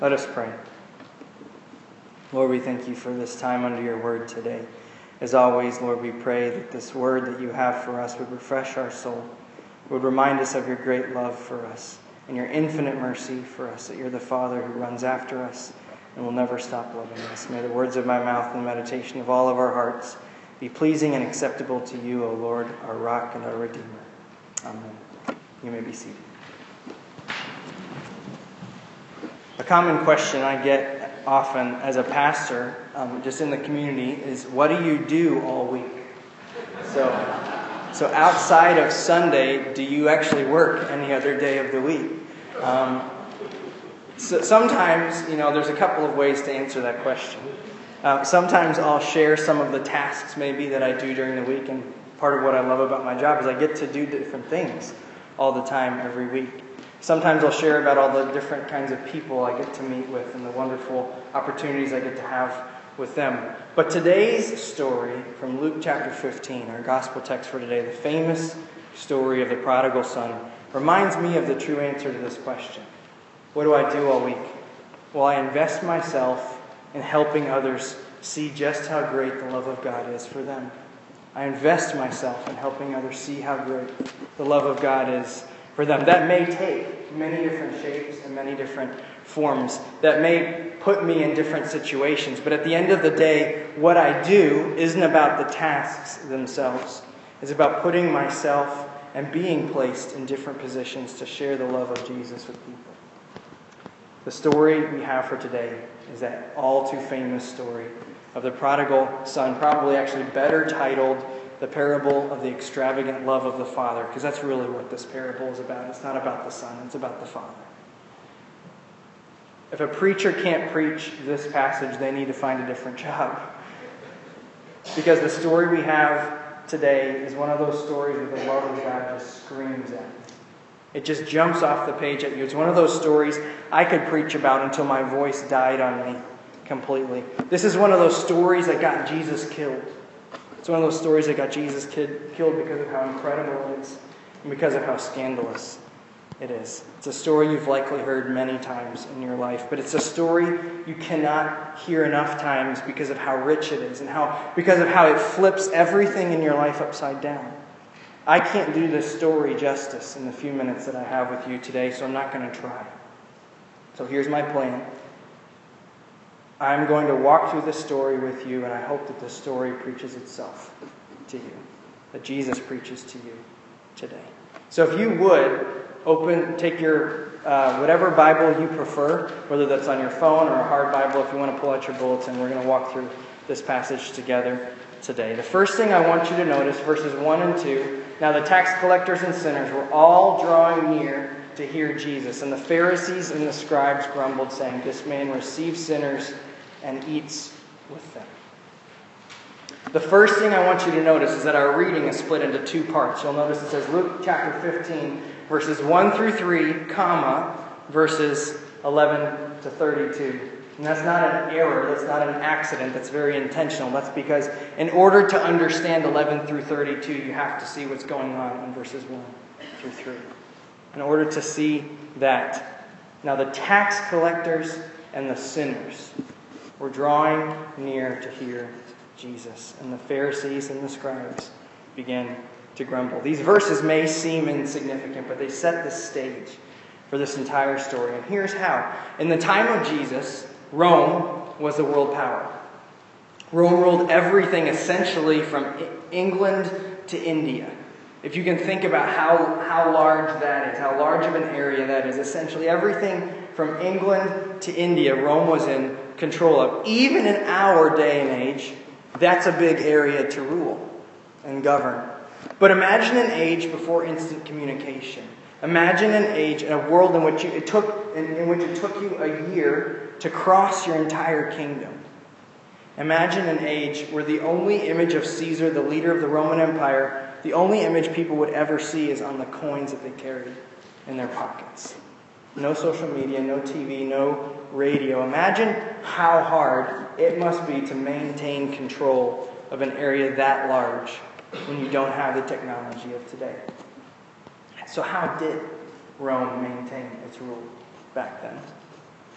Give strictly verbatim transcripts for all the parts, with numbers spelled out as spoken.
Let us pray. Lord, we thank you for this time under your word today. As always, Lord, we pray that this word that you have for us would refresh our soul, would remind us of your great love for us and your infinite mercy for us, that you're the Father who runs after us and will never stop loving us. May the words of my mouth and the meditation of all of our hearts be pleasing and acceptable to you, O Lord, our rock and our Redeemer. Amen. You may be seated. A common question I get often as a pastor, um, just in the community, is what do you do all week? So, so outside of Sunday, do you actually work any other day of the week? Um, so sometimes, you know, there's a couple of ways to answer that question. Uh, sometimes I'll share some of the tasks maybe that I do during the week, and part of what I love about my job is I get to do different things all the time every week. Sometimes I'll share about all the different kinds of people I get to meet with and the wonderful opportunities I get to have with them. But today's story from Luke chapter fifteen, our gospel text for today, the famous story of the prodigal son, reminds me of the true answer to this question. What do I do all week? Well, I invest myself in helping others see just how great the love of God is for them. I invest myself in helping others see how great the love of God is for them. That may take many different shapes and many different forms. That may put me in different situations. But at the end of the day, what I do isn't about the tasks themselves. It's about putting myself and being placed in different positions to share the love of Jesus with people. The story we have for today is that all too famous story of the prodigal son, probably actually better titled The Parable of the Extravagant Love of the Father, because that's really what this parable is about. It's not about the Son, it's about the Father. If a preacher can't preach this passage, they need to find a different job. Because the story we have today is one of those stories where the love of God just screams at you. It just jumps off the page at you. It's one of those stories I could preach about until my voice died on me completely. This is one of those stories that got Jesus killed. It's one of those stories that got Jesus kid, killed because of how incredible it is and because of how scandalous it is. It's a story you've likely heard many times in your life, but it's a story you cannot hear enough times because of how rich it is and how because of how it flips everything in your life upside down. I can't do this story justice in the few minutes that I have with you today, so I'm not going to try. So here's my plan. I'm going to walk through this story with you, and I hope that this story preaches itself to you, that Jesus preaches to you today. So if you would, open, take your, uh, whatever Bible you prefer, whether that's on your phone or a hard Bible, if you want to pull out your bulletin, we're going to walk through this passage together today. The first thing I want you to notice, verses one and two, now the tax collectors and sinners were all drawing near to hear Jesus, and the Pharisees and the scribes grumbled, saying, "This man receives sinners and eats with them." The first thing I want you to notice is that our reading is split into two parts. You'll notice it says Luke chapter fifteen, verses one through three, comma, verses eleven to thirty-two. And that's not an error, that's not an accident, that's very intentional. That's because in order to understand eleven through thirty-two, you have to see what's going on in verses one through three. In order to see that. Now the tax collectors and the sinners were drawing near to hear Jesus, and the Pharisees and the scribes began to grumble. These verses may seem insignificant, but they set the stage for this entire story. And here's how. In the time of Jesus, Rome was the world power. Rome ruled everything essentially from England to India. If you can think about how, how large that is, how large of an area that is, essentially everything from England to India, Rome was in control of. Even in our day and age, that's a big area to rule and govern. But imagine an age before instant communication. Imagine an age, a world in which you, it took in, in which it took you a year to cross your entire kingdom. Imagine an age where the only image of Caesar, the leader of the Roman Empire, the only image people would ever see is on the coins that they carried in their pockets. No social media, no T V, no radio. Imagine how hard it must be to maintain control of an area that large when you don't have the technology of today. So how did Rome maintain its rule back then?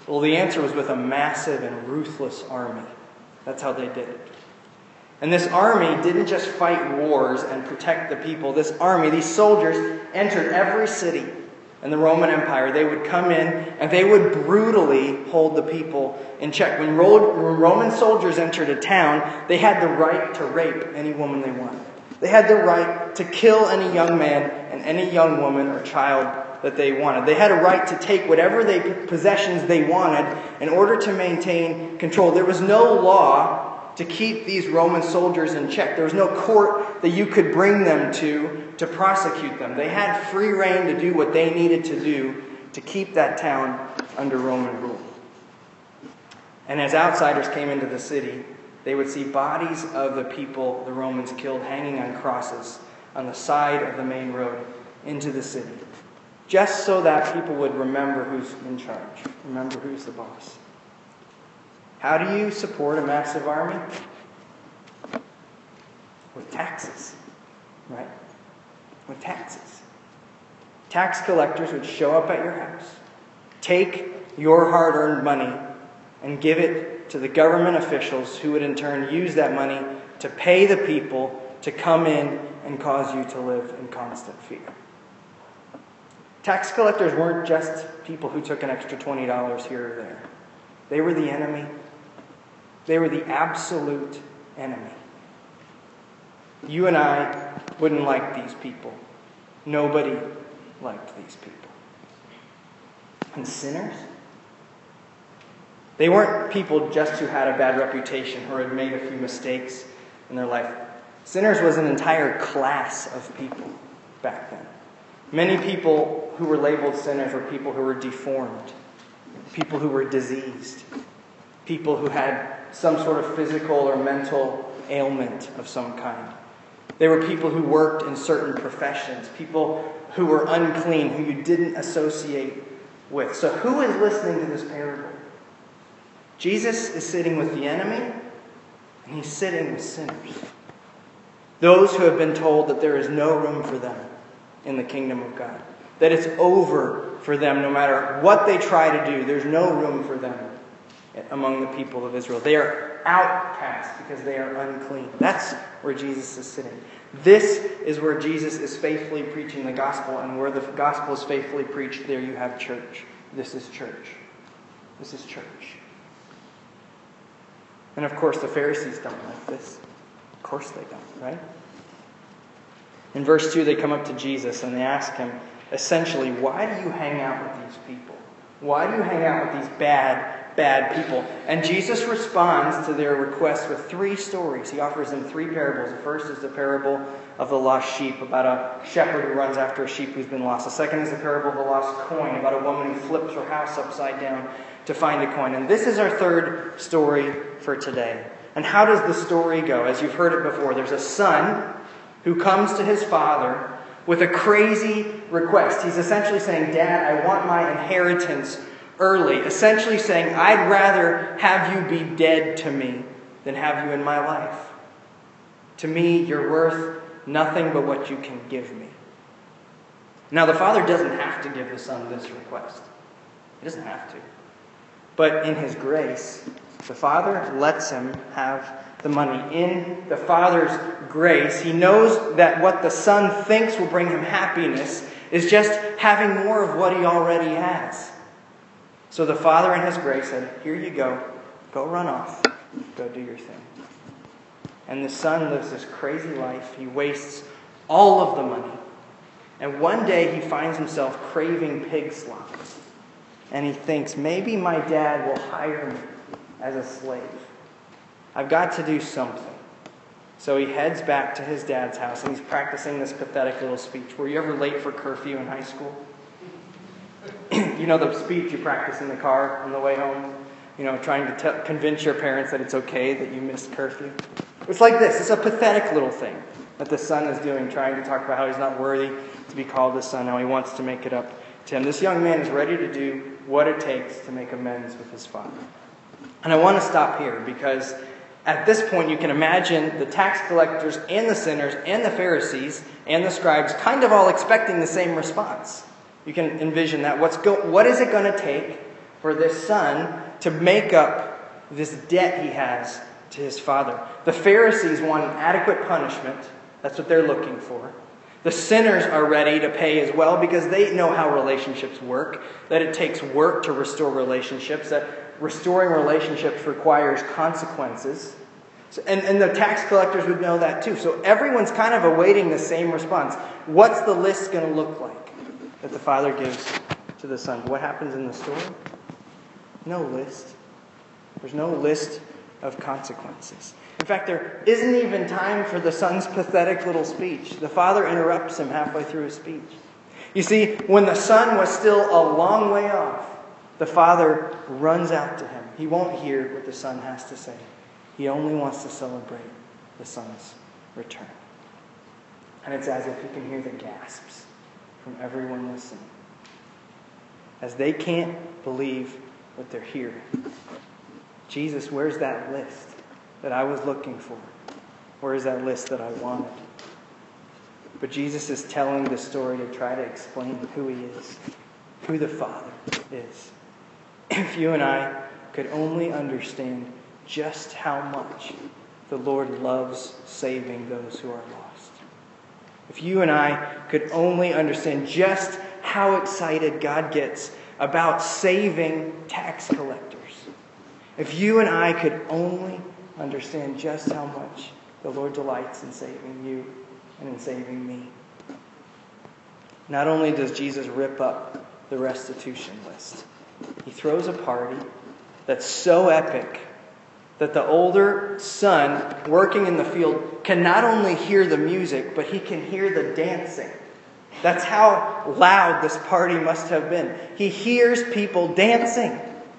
Well, the answer was with a massive and ruthless army. That's how they did it. And this army didn't just fight wars and protect the people. This army, these soldiers, entered every city in the Roman Empire. They would come in and they would brutally hold the people in check. When Roman soldiers entered a town, they had the right to rape any woman they wanted. They had the right to kill any young man and any young woman or child that they wanted. They had a right to take whatever they, possessions they wanted in order to maintain control. There was no law to keep these Roman soldiers in check. There was no court that you could bring them to to prosecute them. They had free rein to do what they needed to do to keep that town under Roman rule. And as outsiders came into the city, they would see bodies of the people the Romans killed hanging on crosses on the side of the main road into the city, just so that people would remember who's in charge, remember who's the boss. How do you support a massive army? With taxes, right? With taxes. Tax collectors would show up at your house, take your hard-earned money, and give it to the government officials who would in turn use that money to pay the people to come in and cause you to live in constant fear. Tax collectors weren't just people who took an extra twenty dollars here or there. They were the enemy. They were the absolute enemy. You and I wouldn't like these people. Nobody liked these people. And sinners? They weren't people just who had a bad reputation or had made a few mistakes in their life. Sinners was an entire class of people back then. Many people who were labeled sinners were people who were deformed, people who were diseased, people who had some sort of physical or mental ailment of some kind. They were people who worked in certain professions, people who were unclean, who you didn't associate with. So who is listening to this parable? Jesus is sitting with the enemy, and he's sitting with sinners. Those who have been told that there is no room for them in the kingdom of God. That it's over for them no matter what they try to do. There's no room for them among the people of Israel. They are outcast because they are unclean. That's where Jesus is sitting. This is where Jesus is faithfully preaching the gospel, and where the gospel is faithfully preached, there you have church. This is church. This is church. And of course the Pharisees don't like this. Of course they don't, right? In verse two, they come up to Jesus and they ask him, essentially, why do you hang out with these people? Why do you hang out with these bad, bad people? And Jesus responds to their request with three stories. He offers them three parables. The first is the parable of the lost sheep, about a shepherd who runs after a sheep who's been lost. The second is the parable of the lost coin, about a woman who flips her house upside down to find a coin. And this is our third story for today. And how does the story go? As you've heard it before, there's a son who comes to his father with a crazy request. He's essentially saying, Dad, I want my inheritance early. Essentially saying, I'd rather have you be dead to me than have you in my life. To me, you're worth nothing but what you can give me. Now, the father doesn't have to give the son this request. He doesn't have to. But in his grace, the father lets him have the money. In the father's grace, he knows that what the son thinks will bring him happiness is just having more of what he already has. So the father in his grace said, here you go. Go run off. Go do your thing. And the son lives this crazy life. He wastes all of the money. And one day he finds himself craving pig slop. And he thinks, maybe my dad will hire me as a slave. I've got to do something. So he heads back to his dad's house and he's practicing this pathetic little speech. Were you ever late for curfew in high school? You know the speech you practice in the car on the way home? You know, trying to te- convince your parents that it's okay that you missed curfew. It's like this. It's a pathetic little thing that the son is doing, trying to talk about how he's not worthy to be called his son, how he wants to make it up to him. This young man is ready to do what it takes to make amends with his father. And I want to stop here because at this point you can imagine the tax collectors and the sinners and the Pharisees and the scribes kind of all expecting the same response. You can envision that. What's go- what is it going to take for this son to make up this debt he has to his father. The Pharisees want an adequate punishment. That's what they're looking for. The sinners are ready to pay as well because they know how relationships work, that it takes work to restore relationships, that restoring relationships requires consequences. So, and, and the tax collectors would know that too. So everyone's kind of awaiting the same response. What's the list going to look like that the father gives to the son? What happens in the story? No list. There's no list of consequences. In fact, there isn't even time for the son's pathetic little speech. The father interrupts him halfway through his speech. You see, when the son was still a long way off, the father runs out to him. He won't hear what the son has to say. He only wants to celebrate the son's return. And it's as if he can hear the gasps from everyone listening, as they can't believe what they're hearing. Jesus, where's that list that I was looking for? Where is that list that I wanted? But Jesus is telling the story to try to explain who he is, who the Father is. If you and I could only understand just how much the Lord loves saving those who are lost. If you and I could only understand just how excited God gets about saving tax collectors. If you and I could only understand just how much the Lord delights in saving you and in saving me. Not only does Jesus rip up the restitution list, he throws a party that's so epic that the older son working in the field can not only hear the music, but he can hear the dancing. That's how loud this party must have been. He hears people dancing.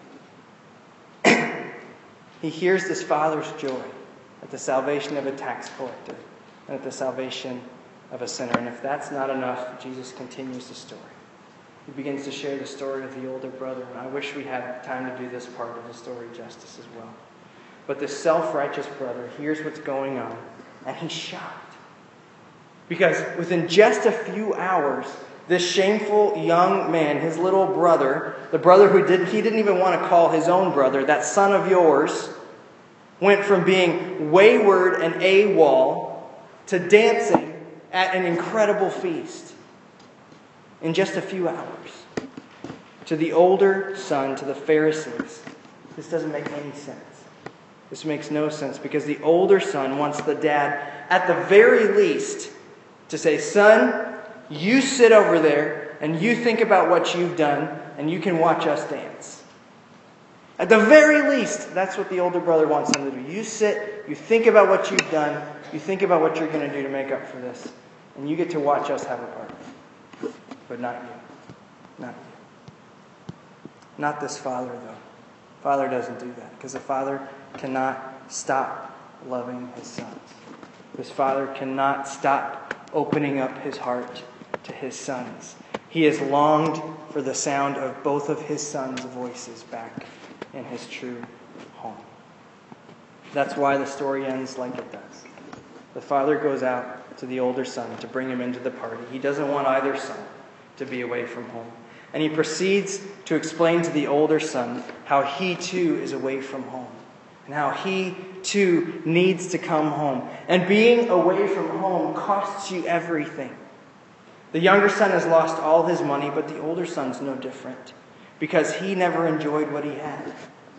He hears this father's joy at the salvation of a tax collector and at the salvation of a sinner. And if that's not enough, Jesus continues the story. He begins to share the story of the older brother. And I wish we had time to do this part of the story justice as well. But this self-righteous brother hears what's going on, and he's shocked. Because within just a few hours, this shameful young man, his little brother, the brother who didn't, he didn't even want to call his own brother, that son of yours, went from being wayward and AWOL to dancing at an incredible feast in just a few hours. To the older son, to the Pharisees, this doesn't make any sense. This makes no sense because the older son wants the dad, at the very least, to say, son, you sit over there and you think about what you've done and you can watch us dance. At the very least, that's what the older brother wants him to do. You sit, you think about what you've done, you think about what you're going to do to make up for this, and you get to watch us have a party. But not you. Not you. Not this father, though. Father doesn't do that because the father cannot stop loving his sons. This father cannot stop opening up his heart to his sons. He has longed for the sound of both of his sons' voices back in his true home. That's why the story ends like it does. The father goes out to the older son to bring him into the party. He doesn't want either son to be away from home. And he proceeds to explain to the older son how he too is away from home. And how he too needs to come home. And being away from home costs you everything. The younger son has lost all his money, but the older son's no different. Because he never enjoyed what he had.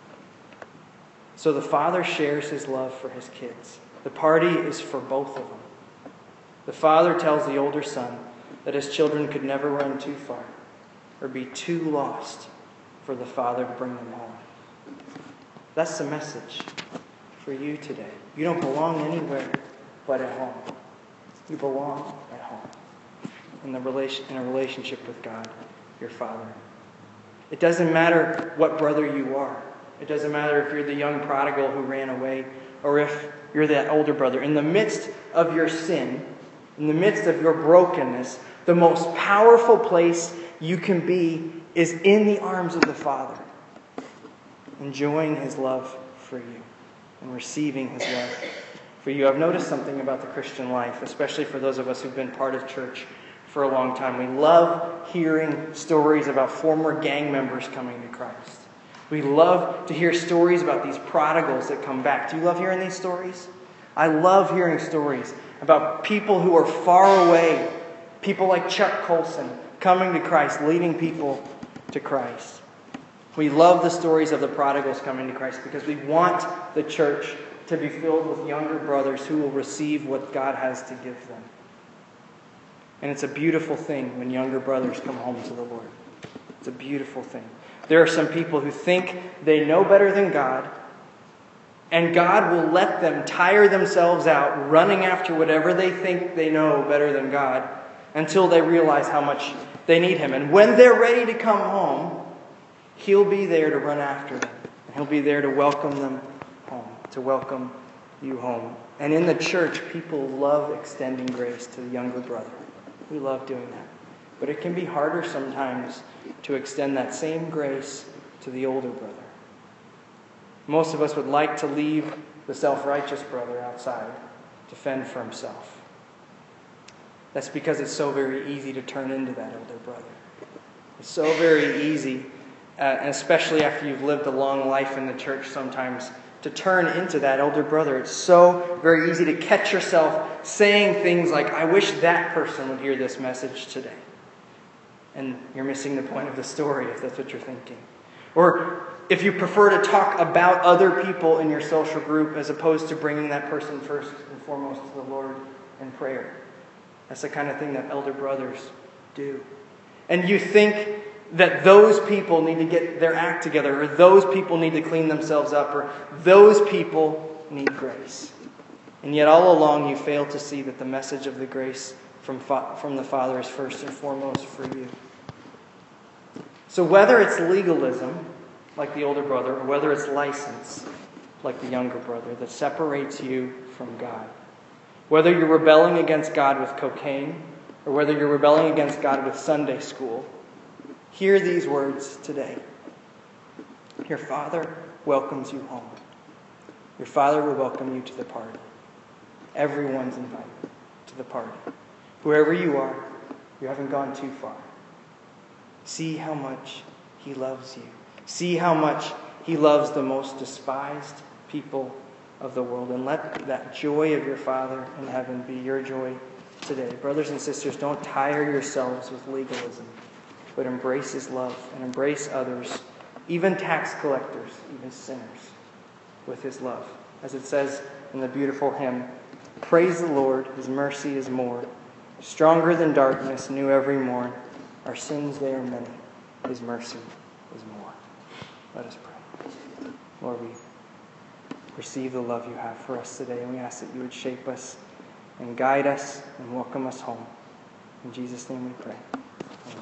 So the father shares his love for his kids. The party is for both of them. The father tells the older son that his children could never run too far or be too lost for the father to bring them home. That's the message for you today. You don't belong anywhere but at home. You belong at home in the relation in a relationship with God, your Father. It doesn't matter what brother you are. It doesn't matter if you're the young prodigal who ran away or if you're that older brother. In the midst of your sin, in the midst of your brokenness, the most powerful place you can be is in the arms of the Father, enjoying His love for you and receiving His love for you. I've noticed something about the Christian life, especially for those of us who've been part of church for a long time. We love hearing stories about former gang members coming to Christ. We love to hear stories about these prodigals that come back. Do you love hearing these stories? I love hearing stories about people who are far away. People like Chuck Colson coming to Christ, leading people to Christ. We love the stories of the prodigals coming to Christ because we want the church to be filled with younger brothers who will receive what God has to give them. And it's a beautiful thing when younger brothers come home to the Lord. It's a beautiful thing. There are some people who think they know better than God, and God will let them tire themselves out running after whatever they think they know better than God until they realize how much they need Him. And when they're ready to come home, He'll be there to run after them. And He'll be there to welcome them home, to welcome you home. And in the church, people love extending grace to the younger brother. We love doing that. But it can be harder sometimes to extend that same grace to the older brother. Most of us would like to leave the self-righteous brother outside to fend for himself. That's because it's so very easy to turn into that older brother. It's so very easy, uh, and especially after you've lived a long life in the church sometimes, to turn into that older brother. It's so very easy to catch yourself saying things like, I wish that person would hear this message today. And you're missing the point of the story if that's what you're thinking. Or if you prefer to talk about other people in your social group as opposed to bringing that person first and foremost to the Lord in prayer. That's the kind of thing that elder brothers do. And you think that those people need to get their act together, or those people need to clean themselves up, or those people need grace. And yet all along you fail to see that the message of the grace from, fa- from the Father is first and foremost for you. So whether it's legalism, like the older brother, or whether it's license, like the younger brother, that separates you from God, whether you're rebelling against God with cocaine, or whether you're rebelling against God with Sunday school, hear these words today. Your Father welcomes you home. Your Father will welcome you to the party. Everyone's invited to the party. Wherever you are, you haven't gone too far. See how much He loves you. See how much He loves the most despised people of the world. And let that joy of your Father in heaven be your joy today. Brothers and sisters, don't tire yourselves with legalism, but embrace His love and embrace others, even tax collectors, even sinners, with His love. As it says in the beautiful hymn, praise the Lord, His mercy is more, stronger than darkness, new every morn. Our sins, they are many, His mercy is more. Let us pray. Lord, we receive the love you have for us today, and we ask that you would shape us and guide us and welcome us home. In Jesus' name we pray.